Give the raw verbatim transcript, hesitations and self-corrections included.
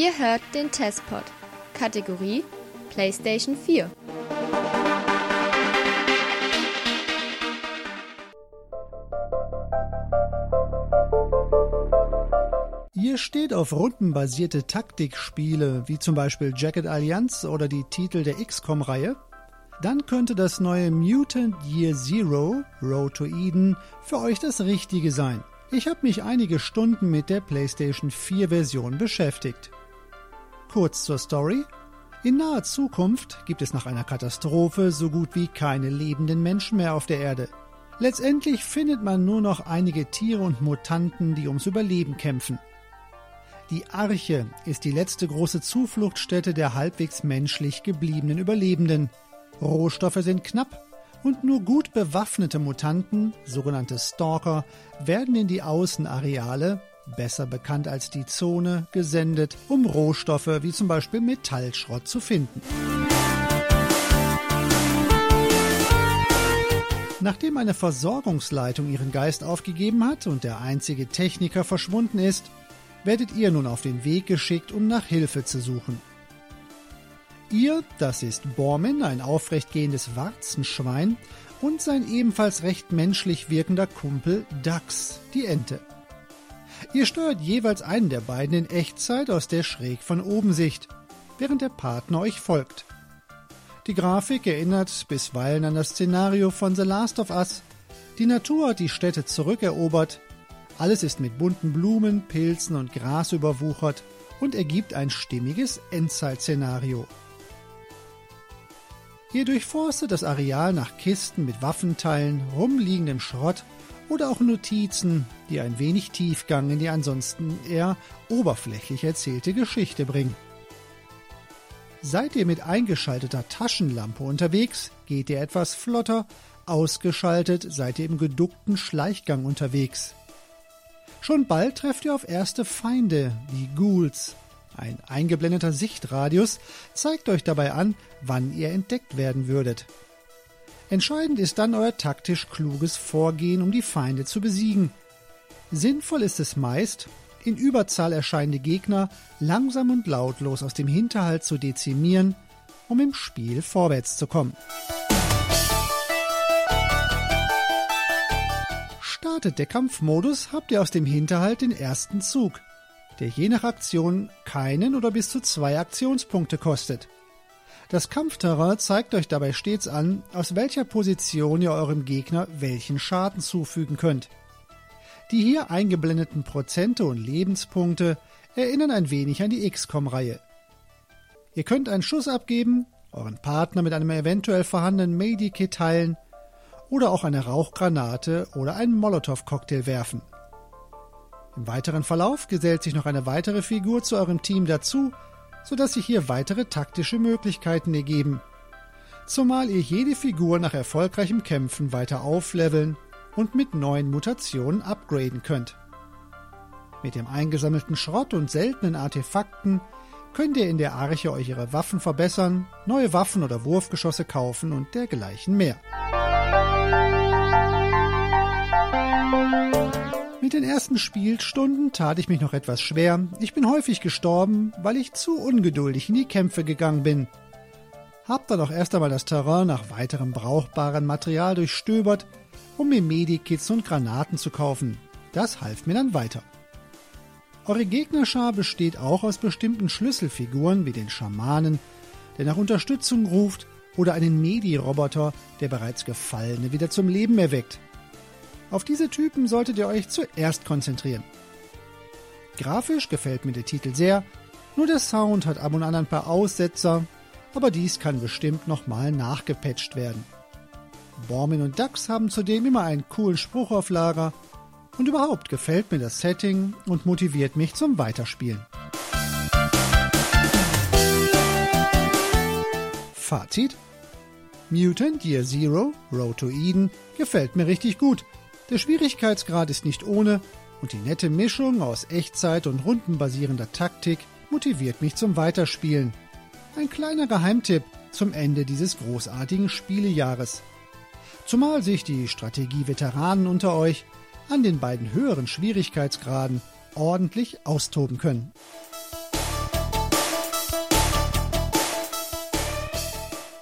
Ihr hört den Testpod, Kategorie PlayStation vier. Ihr steht auf rundenbasierte Taktikspiele, wie zum Beispiel Jagged Alliance oder die Titel der X COM-Reihe? Dann könnte das neue Mutant Year Zero, Road to Eden, für euch das Richtige sein. Ich habe mich einige Stunden mit der PlayStation vier Version beschäftigt. Kurz zur Story. In naher Zukunft gibt es nach einer Katastrophe so gut wie keine lebenden Menschen mehr auf der Erde. Letztendlich findet man nur noch einige Tiere und Mutanten, die ums Überleben kämpfen. Die Arche ist die letzte große Zufluchtsstätte der halbwegs menschlich gebliebenen Überlebenden. Rohstoffe sind knapp und nur gut bewaffnete Mutanten, sogenannte Stalker, werden in die Außenareale, besser bekannt als die Zone, gesendet, um Rohstoffe wie zum Beispiel Metallschrott zu finden. Nachdem eine Versorgungsleitung ihren Geist aufgegeben hat und der einzige Techniker verschwunden ist, werdet ihr nun auf den Weg geschickt, um nach Hilfe zu suchen. Ihr, das ist Bormin, ein aufrechtgehendes Warzenschwein, und sein ebenfalls recht menschlich wirkender Kumpel Dax, die Ente. Ihr steuert jeweils einen der beiden in Echtzeit aus der schräg von oben Sicht, während der Partner euch folgt. Die Grafik erinnert bisweilen an das Szenario von The Last of Us. Die Natur hat die Städte zurückerobert, alles ist mit bunten Blumen, Pilzen und Gras überwuchert und ergibt ein stimmiges Endzeit-Szenario. Ihr durchforstet das Areal nach Kisten mit Waffenteilen, rumliegendem Schrott oder auch Notizen, die ein wenig Tiefgang in die ansonsten eher oberflächlich erzählte Geschichte bringen. Seid ihr mit eingeschalteter Taschenlampe unterwegs, geht ihr etwas flotter, ausgeschaltet seid ihr im geduckten Schleichgang unterwegs. Schon bald trefft ihr auf erste Feinde, die Ghouls. Ein eingeblendeter Sichtradius zeigt euch dabei an, wann ihr entdeckt werden würdet. Entscheidend ist dann euer taktisch kluges Vorgehen, um die Feinde zu besiegen. Sinnvoll ist es meist, in Überzahl erscheinende Gegner langsam und lautlos aus dem Hinterhalt zu dezimieren, um im Spiel vorwärts zu kommen. Startet der Kampfmodus, habt ihr aus dem Hinterhalt den ersten Zug, der je nach Aktion keinen oder bis zu zwei Aktionspunkte kostet. Das Kampfterrain zeigt euch dabei stets an, aus welcher Position ihr eurem Gegner welchen Schaden zufügen könnt. Die hier eingeblendeten Prozente und Lebenspunkte erinnern ein wenig an die X COM-Reihe. Ihr könnt einen Schuss abgeben, euren Partner mit einem eventuell vorhandenen Medikit heilen oder auch eine Rauchgranate oder einen Molotow-Cocktail werfen. Im weiteren Verlauf gesellt sich noch eine weitere Figur zu eurem Team dazu, sodass sich hier weitere taktische Möglichkeiten ergeben. Zumal ihr jede Figur nach erfolgreichem Kämpfen weiter aufleveln und mit neuen Mutationen upgraden könnt. Mit dem eingesammelten Schrott und seltenen Artefakten könnt ihr in der Arche euch ihre Waffen verbessern, neue Waffen oder Wurfgeschosse kaufen und dergleichen mehr. Mit den ersten Spielstunden tat ich mich noch etwas schwer. Ich bin häufig gestorben, weil ich zu ungeduldig in die Kämpfe gegangen bin. Hab dann auch erst einmal das Terrain nach weiterem brauchbaren Material durchstöbert, um mir Medikits und Granaten zu kaufen. Das half mir dann weiter. Eure Gegnerschar besteht auch aus bestimmten Schlüsselfiguren wie den Schamanen, der nach Unterstützung ruft, oder einen Medi-Roboter, der bereits Gefallene wieder zum Leben erweckt. Auf diese Typen solltet ihr euch zuerst konzentrieren. Grafisch gefällt mir der Titel sehr, nur der Sound hat ab und an ein paar Aussetzer, aber dies kann bestimmt nochmal nachgepatcht werden. Bormin und Dax haben zudem immer einen coolen Spruch auf Lager und überhaupt gefällt mir das Setting und motiviert mich zum Weiterspielen. Fazit: Mutant Year Zero, Road to Eden gefällt mir richtig gut. Der Schwierigkeitsgrad ist nicht ohne und die nette Mischung aus Echtzeit und rundenbasierender Taktik motiviert mich zum Weiterspielen. Ein kleiner Geheimtipp zum Ende dieses großartigen Spielejahres. Zumal sich die Strategie-Veteranen unter euch an den beiden höheren Schwierigkeitsgraden ordentlich austoben können.